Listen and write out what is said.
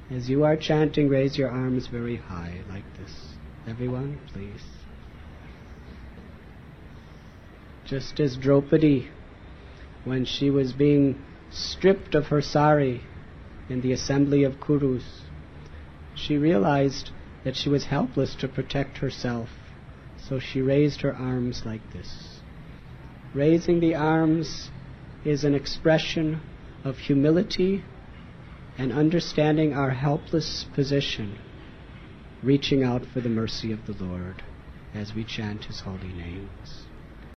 As you are chanting, raise your arms very high, like this. Everyone, please. Just as Draupadi, when she was being stripped of her sari in the assembly of Kurus, she realized that she was helpless to protect herself, so she raised her arms like this. Raising the arms is an expression of humility and understanding our helpless position, reaching out for the mercy of the Lord as we chant His holy names.